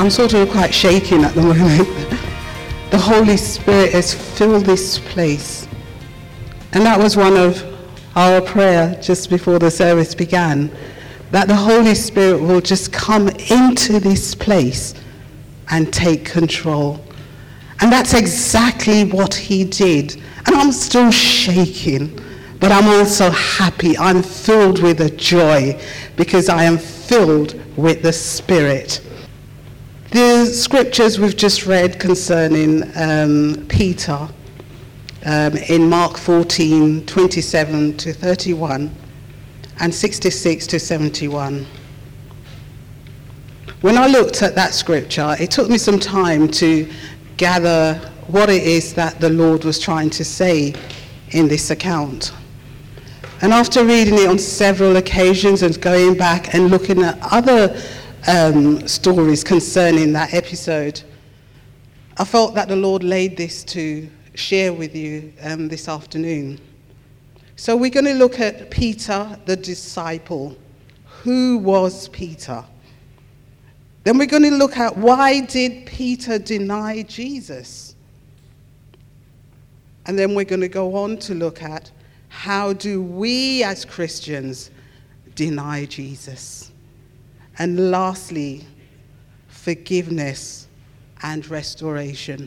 I'm sort of quite shaking at the moment. The Holy Spirit has filled this place. And that was one of our prayer just before the service began, that the Holy Spirit will just come into this place and take control. And that's exactly what he did. And I'm still shaking, but I'm also happy. I'm filled with a joy because I am filled with the Spirit. The scriptures we've just read concerning Peter in Mark 14, 27 to 31 and 66 to 71. When I looked at that scripture, it took me some time to gather what it is that the Lord was trying to say in this account. And after reading it on several occasions and going back and looking at other stories concerning that episode, I felt that the Lord laid this to share with you this afternoon. So we're going to look at Peter the disciple. Who was Peter? Then we're going to look at why did Peter deny Jesus? And then we're going to go on to look at how do we as Christians deny Jesus? And lastly, forgiveness and restoration.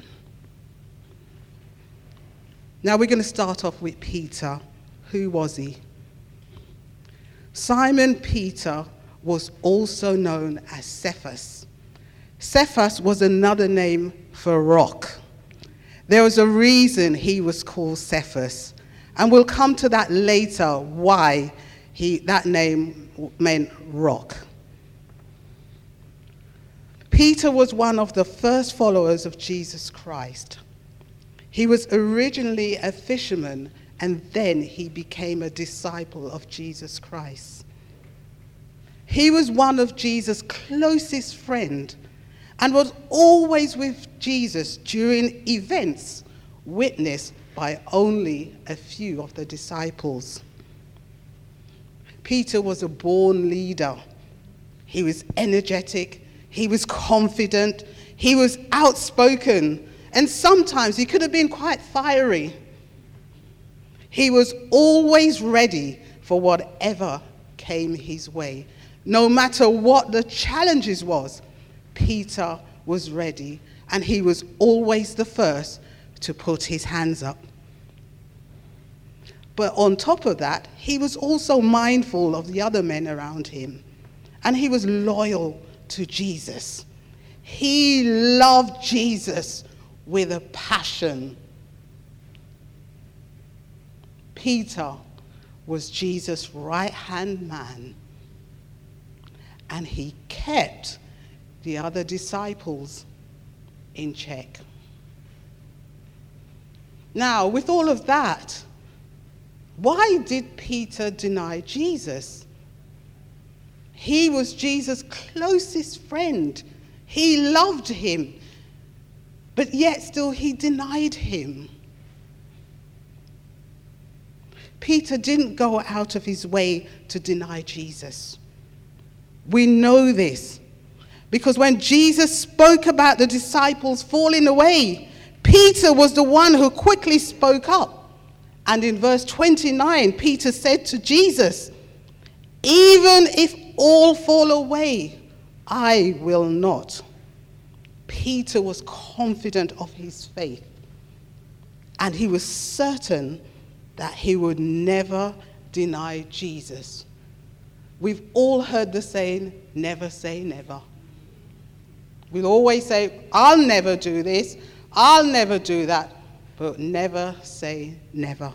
Now we're going to start off with Peter. Who was he? Simon Peter was also known as Cephas. Cephas was another name for rock. There was a reason he was called Cephas, and we'll come to that later, why that name meant rock. Peter was one of the first followers of Jesus Christ. He was originally a fisherman, and then he became a disciple of Jesus Christ. He was one of Jesus' closest friends and was always with Jesus during events witnessed by only a few of the disciples. Peter was a born leader. He was energetic. He was confident, he was outspoken, and sometimes he could have been quite fiery. He was always ready for whatever came his way. No matter what the challenges was, Peter was ready, and he was always the first to put his hands up. But on top of that, he was also mindful of the other men around him, and he was loyal to Jesus. He loved Jesus with a passion. Peter was Jesus' right-hand man, and he kept the other disciples in check. Now, with all of that, why did Peter deny Jesus? He was Jesus' closest friend. He loved him, but yet still he denied him. Peter didn't go out of his way to deny Jesus. We know this because when Jesus spoke about the disciples falling away, Peter was the one who quickly spoke up. And in verse 29, Peter said to Jesus, "Even if all fall away, I will not." Peter was confident of his faith, and he was certain that he would never deny Jesus. We've all heard the saying, never say never. We'll always say, I'll never do this, I'll never do that, but never say never.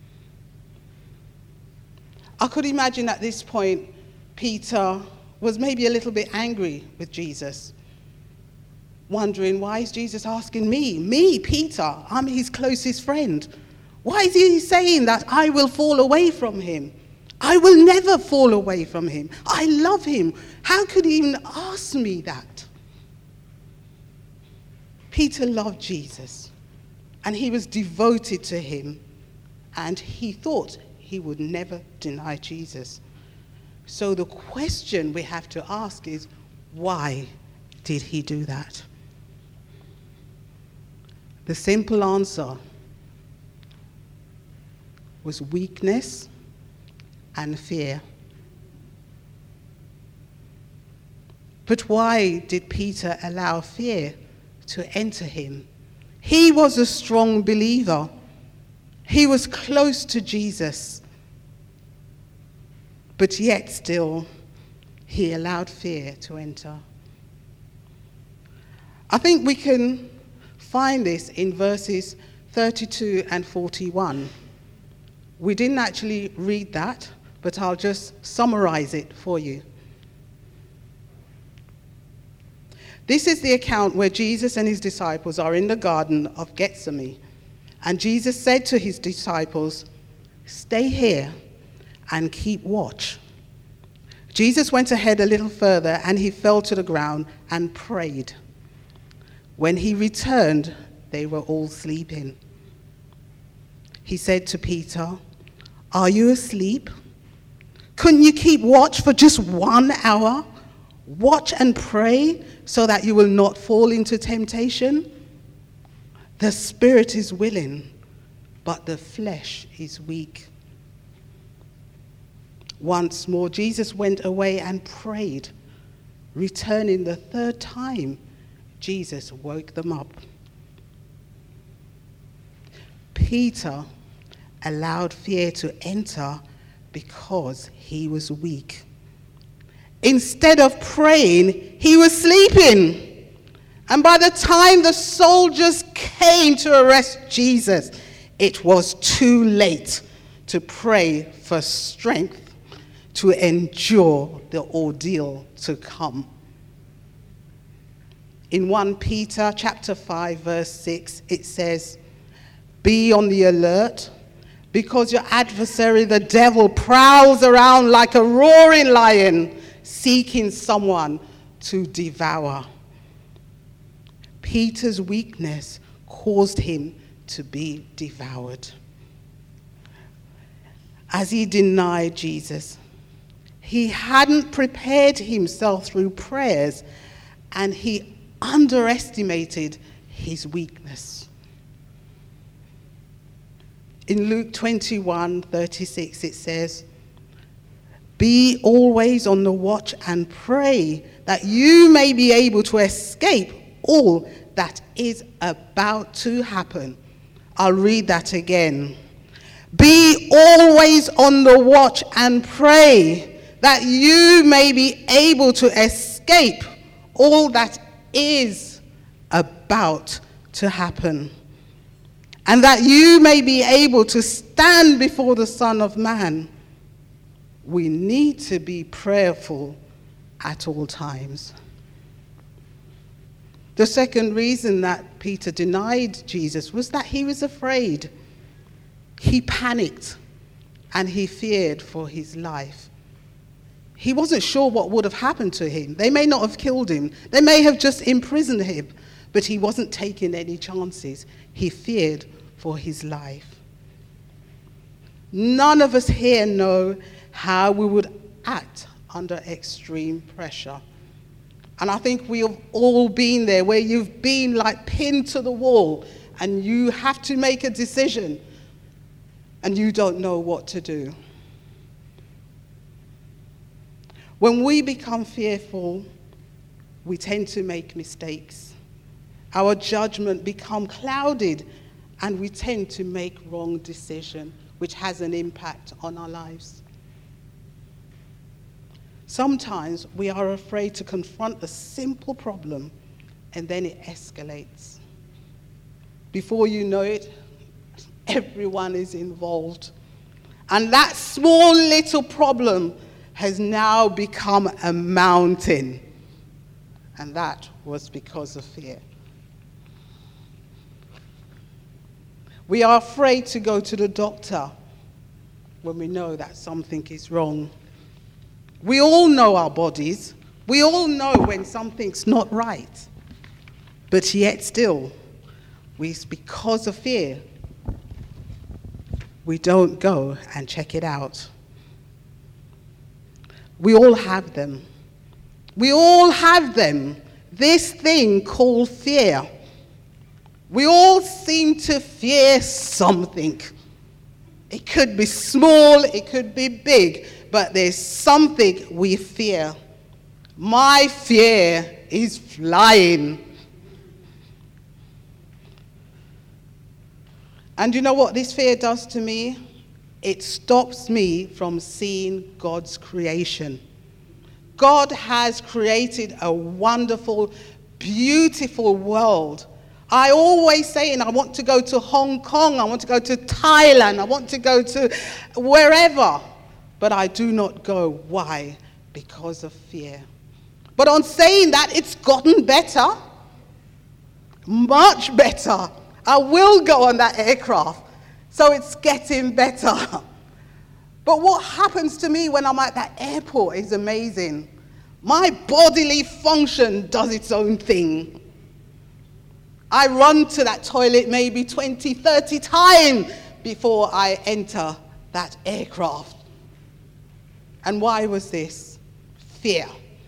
I could imagine at this point, Peter was maybe a little bit angry with Jesus, wondering, why is Jesus asking me, Peter? I'm his closest friend. Why is he saying that I will fall away from him? I will never fall away from him. I love him. How could he even ask me that? Peter loved Jesus, and he was devoted to him, and he thought he would never deny Jesus. So the question we have to ask is, why did he do that? The simple answer was weakness and fear. But why did Peter allow fear to enter him? He was a strong believer. He was close to Jesus. But yet still, he allowed fear to enter. I think we can find this in verses 32 and 41. We didn't actually read that, but I'll just summarize it for you. This is the account where Jesus and his disciples are in the Garden of Gethsemane. And Jesus said to his disciples, "Stay here and keep watch." Jesus went ahead a little further and he fell to the ground and prayed. When he returned, they were all sleeping. He said to Peter, "Are you asleep? Couldn't you keep watch for just 1 hour? Watch and pray so that you will not fall into temptation. The spirit is willing, but the flesh is weak." Once more, Jesus went away and prayed. Returning the third time, Jesus woke them up. Peter allowed fear to enter because he was weak. Instead of praying, he was sleeping. And by the time the soldiers came to arrest Jesus, it was too late to pray for strength to endure the ordeal to come. In 1 Peter chapter 5, verse 6, it says, "Be on the alert, because your adversary, the devil, prowls around like a roaring lion, seeking someone to devour." Peter's weakness caused him to be devoured. As he denied Jesus, he hadn't prepared himself through prayers, and he underestimated his weakness. In Luke 21:36, it says, "Be always on the watch and pray that you may be able to escape all that is about to happen." I'll read that again. "Be always on the watch and pray that you may be able to escape all that is about to happen, and that you may be able to stand before the Son of Man." We need to be prayerful at all times. The second reason that Peter denied Jesus was that he was afraid. He panicked and he feared for his life. He wasn't sure what would have happened to him. They may not have killed him. They may have just imprisoned him, but he wasn't taking any chances. He feared for his life. None of us here know how we would act under extreme pressure. And I think we have all been there, where you've been like pinned to the wall and you have to make a decision and you don't know what to do. When we become fearful, we tend to make mistakes. Our judgment becomes clouded and we tend to make wrong decisions, which has an impact on our lives. Sometimes we are afraid to confront a simple problem and then it escalates. Before you know it, everyone is involved. And that small little problem has now become a mountain. And that was because of fear. We are afraid to go to the doctor when we know that something is wrong. We all know our bodies. We all know when something's not right. But yet still, because of fear, we don't go and check it out. We all have them. We all have them. this thing called fear. We all seem to fear something. It could be small, it could be big, but there's something we fear. My fear is flying. And you know what this fear does to me? It stops me from seeing God's creation. God has created a wonderful, beautiful world. I always say, and I want to go to Hong Kong, I want to go to Thailand, I want to go to wherever, but I do not go. Why? Because of fear. But on saying that, it's gotten better, much better. I will go on that aircraft, so it's getting better. But what happens to me when I'm at that airport is amazing. My bodily function does its own thing. I run to that toilet maybe 20, 30 times before I enter that aircraft. And why was this? Fear.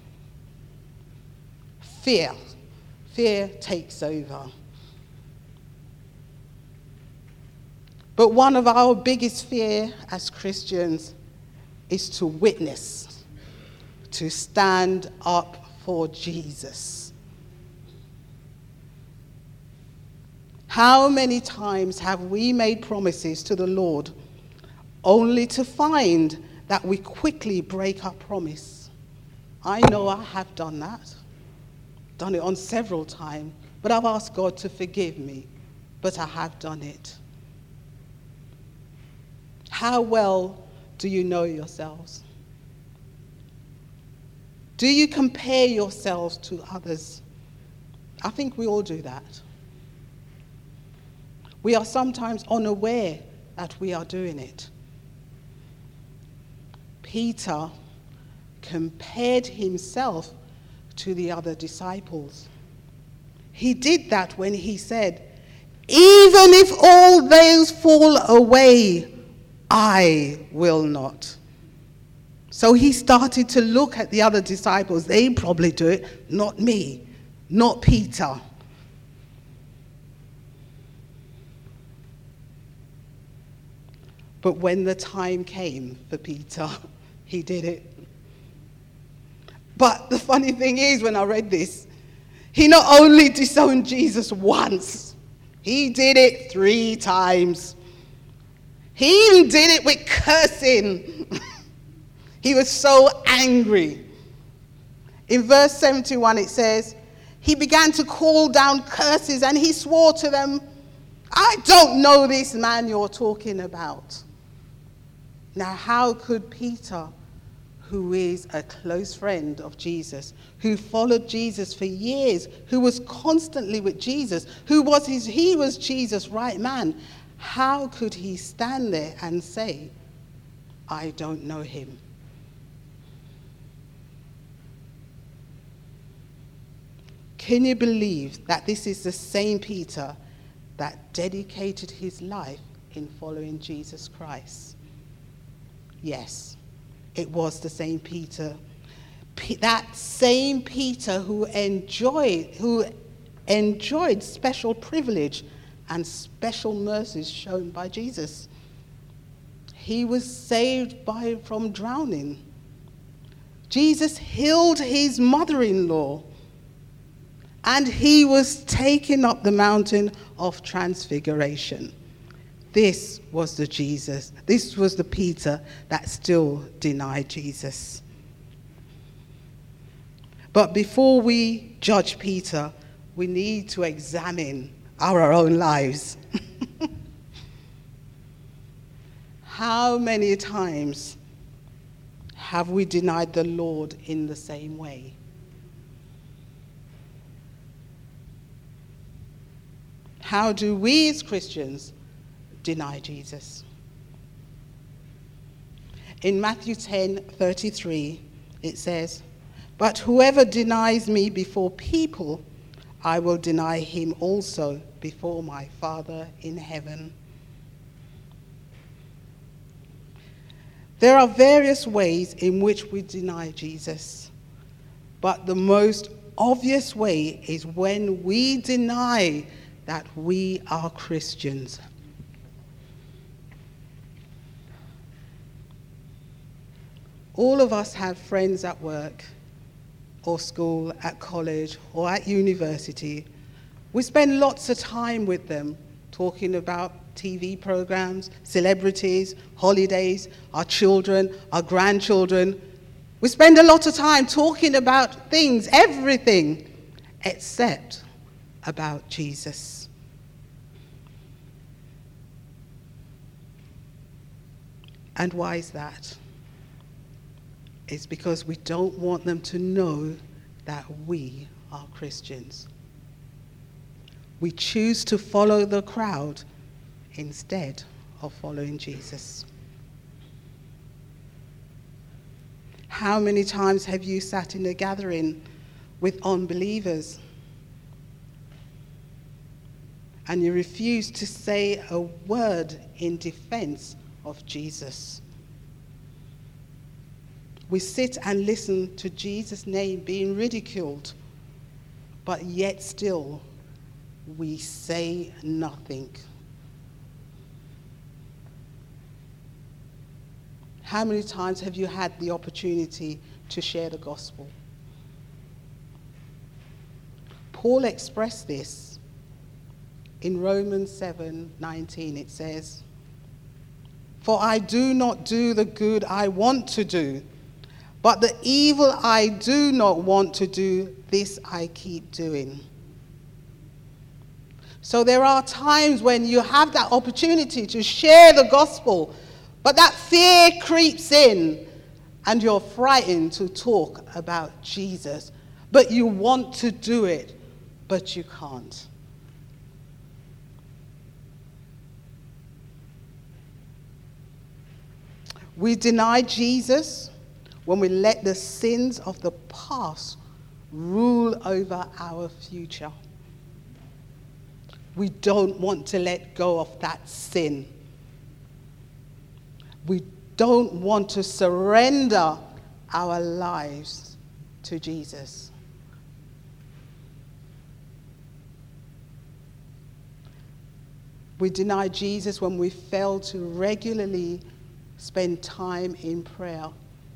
Fear. Fear takes over. But one of our biggest fear as Christians is to witness, to stand up for Jesus. How many times have we made promises to the Lord only to find that we quickly break our promise? I know I have done that. Done it on several times, but I've asked God to forgive me, but I have done it. How well do you know yourselves? Do you compare yourselves to others? I think we all do that. We are sometimes unaware that we are doing it. Peter compared himself to the other disciples. He did that when he said, "Even if all those fall away, I will not." So he started to look at the other disciples. They probably do it, not me, not Peter. But when the time came for Peter, he did it. But the funny thing is, when I read this, he not only disowned Jesus once, he did it 3 times. He even did it with cursing. He was so angry. In verse 71 it says, he began to call down curses and he swore to them, "I don't know this man you're talking about." Now, how could Peter, who is a close friend of Jesus, who followed Jesus for years, who was constantly with Jesus, he was Jesus' right man, how could he stand there and say, "I don't know him"? Can you believe that this is the same Peter that dedicated his life in following Jesus Christ? Yes, it was the same Peter. That same Peter who enjoyed special privilege and special mercies shown by Jesus. He was saved from drowning. Jesus healed his mother-in-law. And he was taken up the mountain of transfiguration. This was the Peter that still denied Jesus. But before we judge Peter, we need to examine our own lives. How many times have we denied the Lord in the same way? How do we as Christians deny Jesus? In Matthew 10:33, it says, "But whoever denies me before people, I will deny him also before my Father in heaven." There are various ways in which we deny Jesus, but the most obvious way is when we deny that we are Christians. All of us have friends at work or school, at college or at university. We spend lots of time with them talking about TV programs, celebrities, holidays, our children, our grandchildren. We spend a lot of time talking about things, everything, except about Jesus. And why is that? It's because we don't want them to know that we are Christians. We choose to follow the crowd instead of following Jesus. How many times have you sat in a gathering with unbelievers and you refuse to say a word in defense of Jesus? We sit and listen to Jesus' name being ridiculed, but yet still we say nothing. How many times have you had the opportunity to share the gospel? Paul expressed this in Romans 7:19. It says, "For I do not do the good I want to do, but the evil I do not want to do, this I keep doing." So there are times when you have that opportunity to share the gospel, but that fear creeps in and you're frightened to talk about Jesus. But you want to do it, but you can't. We deny Jesus when we let the sins of the past rule over our future. We don't want to let go of that sin. We don't want to surrender our lives to Jesus. We deny Jesus when we fail to regularly spend time in prayer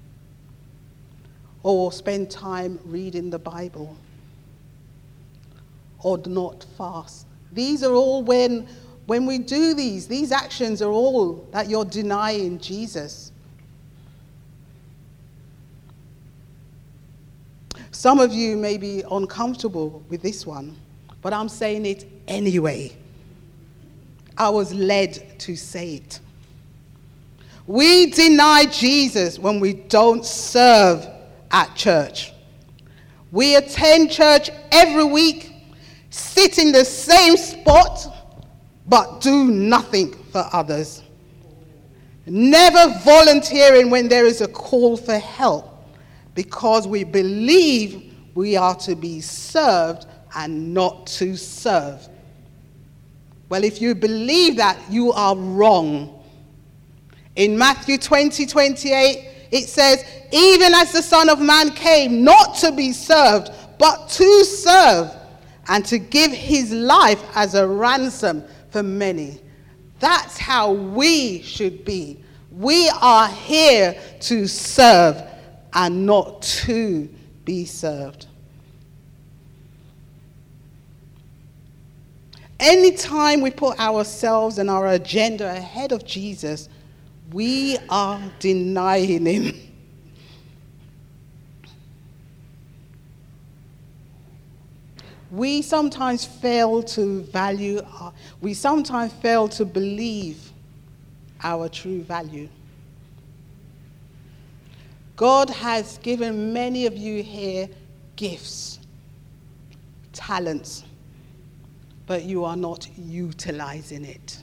or spend time reading the Bible or not fast. These are all when we do these actions are all that you're denying Jesus. Some of you may be uncomfortable with this one, but I'm saying it anyway. I was led to say it. We deny Jesus when we don't serve at church. We attend church every week, sit in the same spot, but do nothing for others. Never volunteering when there is a call for help, because we believe we are to be served and not to serve. Well, if you believe that, you are wrong. In Matthew 20:28, it says, "Even as the Son of Man came not to be served, but to serve, and to give his life as a ransom for many." That's how we should be. We are here to serve and not to be served. Anytime we put ourselves and our agenda ahead of Jesus, we are denying him. We sometimes fail to believe our true value. God has given many of you here gifts, talents, but you are not utilizing it.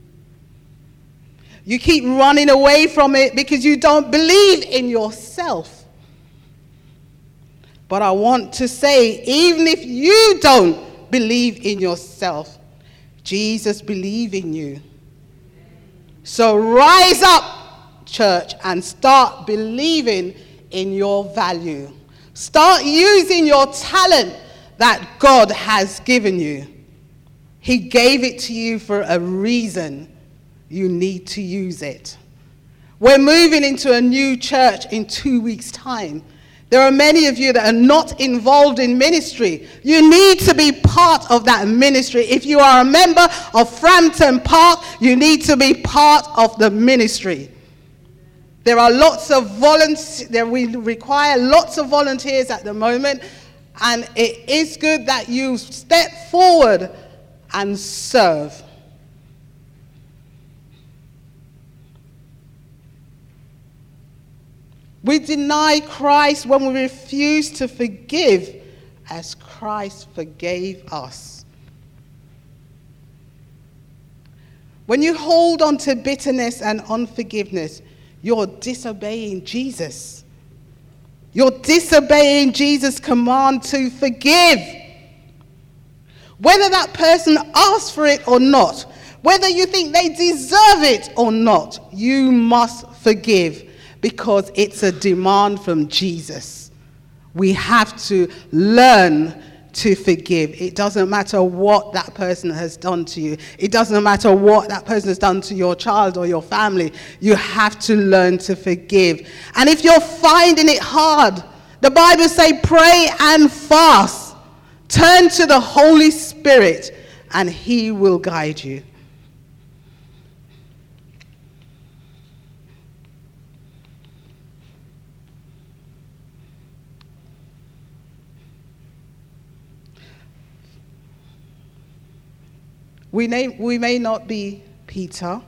You keep running away from it because you don't believe in yourself. But I want to say, even if you don't believe in yourself, Jesus believes in you. So rise up, church, and start believing in your value. Start using your talent that God has given you. He gave it to you for a reason. You need to use it. We're moving into a new church in 2 weeks' time. There are many of you that are not involved in ministry. You need to be part of that ministry. If you are a member of Frampton Park, you need to be part of the ministry. There are lots of volunteers. We require lots of volunteers at the moment, and it is good that you step forward and serve. We deny Christ when we refuse to forgive as Christ forgave us. When you hold on to bitterness and unforgiveness, you're disobeying Jesus. You're disobeying Jesus' command to forgive. Whether that person asks for it or not, whether you think they deserve it or not, you must forgive. Because it's a demand from Jesus. We have to learn to forgive. It doesn't matter what that person has done to you. It doesn't matter what that person has done to your child or your family. You have to learn to forgive. And if you're finding it hard, the Bible says pray and fast. Turn to the Holy Spirit and He will guide you. We may not be Peter,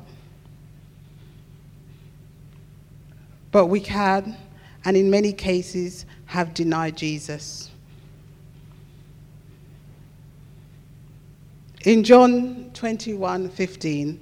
but we can, and in many cases, have denied Jesus. In John 21:15,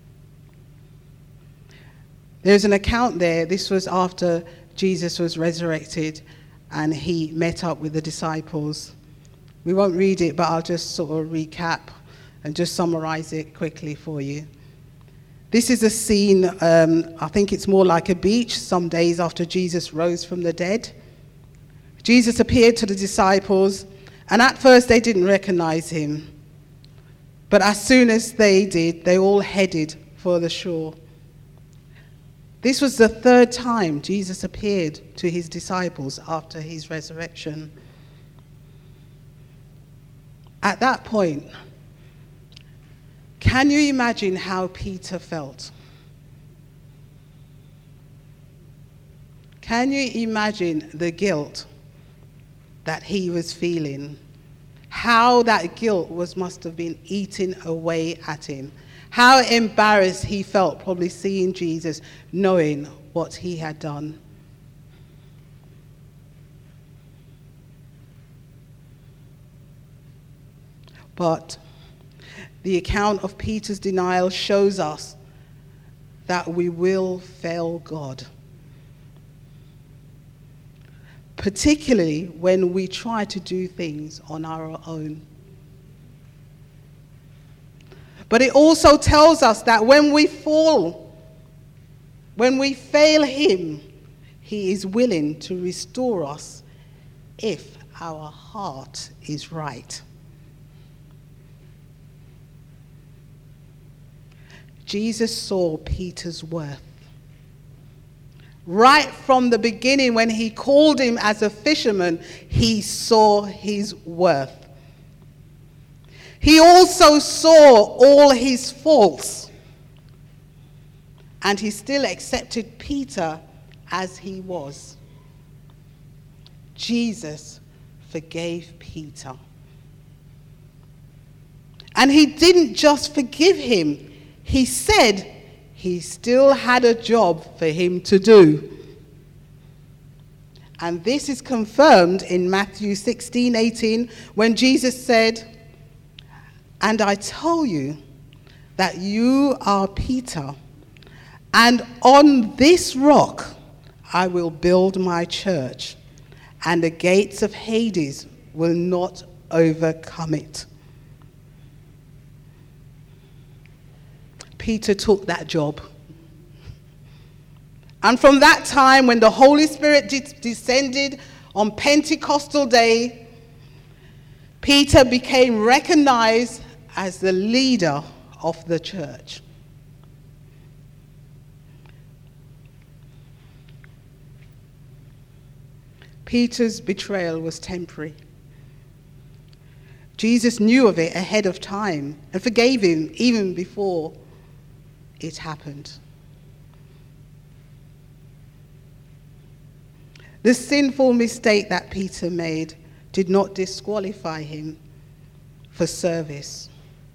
there's an account there. This was after Jesus was resurrected and he met up with the disciples. We won't read it, but I'll just sort of recap and just summarize it quickly for you. This is a scene, I think it's more like a beach, some days after Jesus rose from the dead. Jesus appeared to the disciples, and at first they didn't recognize him. But as soon as they did, they all headed for the shore. This was the third time Jesus appeared to his disciples after his resurrection. At that point, can you imagine how Peter felt? Can you imagine the guilt that he was feeling? How that guilt must have been eating away at him. How embarrassed he felt probably seeing Jesus, knowing what he had done. But the account of Peter's denial shows us that we will fail God. Particularly when we try to do things on our own. But it also tells us that when we fall, when we fail him, he is willing to restore us if our heart is right. Jesus saw Peter's worth. Right from the beginning, when he called him as a fisherman, he saw his worth. He also saw all his faults, and he still accepted Peter as he was. Jesus forgave Peter. And he didn't just forgive him. He said he still had a job for him to do. And this is confirmed in Matthew 16:18, when Jesus said, "And I tell you that you are Peter, and on this rock I will build my church, and the gates of Hades will not overcome it." Peter took that job. And from that time, when the Holy Spirit descended On Pentecostal Day, Peter became recognized as the leader of the church. Peter's betrayal was temporary. Jesus knew of it ahead of time and forgave him even before it happened. The sinful mistake that Peter made did not disqualify him for service.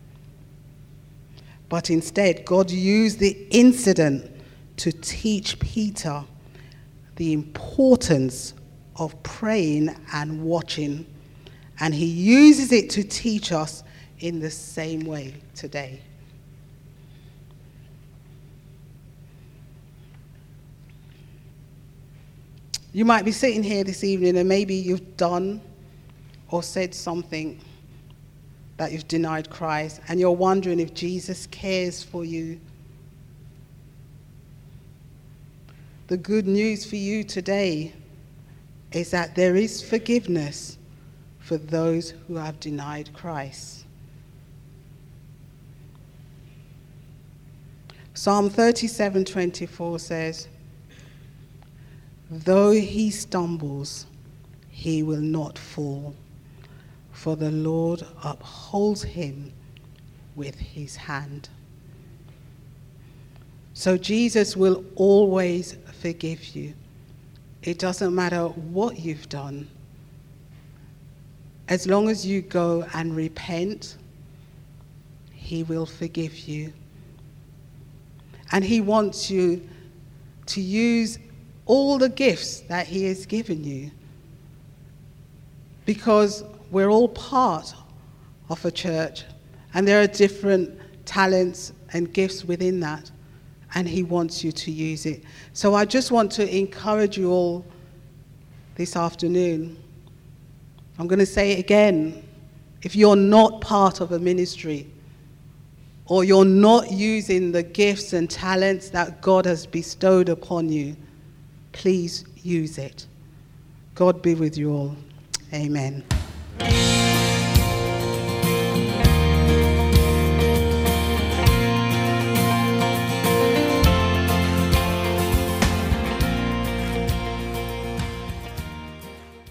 But instead, God used the incident to teach Peter the importance of praying and watching. And he uses it to teach us in the same way today. You might be sitting here this evening and maybe you've done or said something that you've denied Christ, and you're wondering if Jesus cares for you. The good news for you today is that there is forgiveness for those who have denied Christ. Psalm 37:24 says, "Though he stumbles, he will not fall, for the Lord upholds him with his hand." So Jesus will always forgive you. It doesn't matter what you've done. As long as you go and repent, he will forgive you. And he wants you to use all the gifts that he has given you, because we're all part of a church and there are different talents and gifts within that, and he wants you to use it. So I just want to encourage you all this afternoon. I'm going to say it again. If you're not part of a ministry, or you're not using the gifts and talents that God has bestowed upon you, please use it. God be with you all. Amen.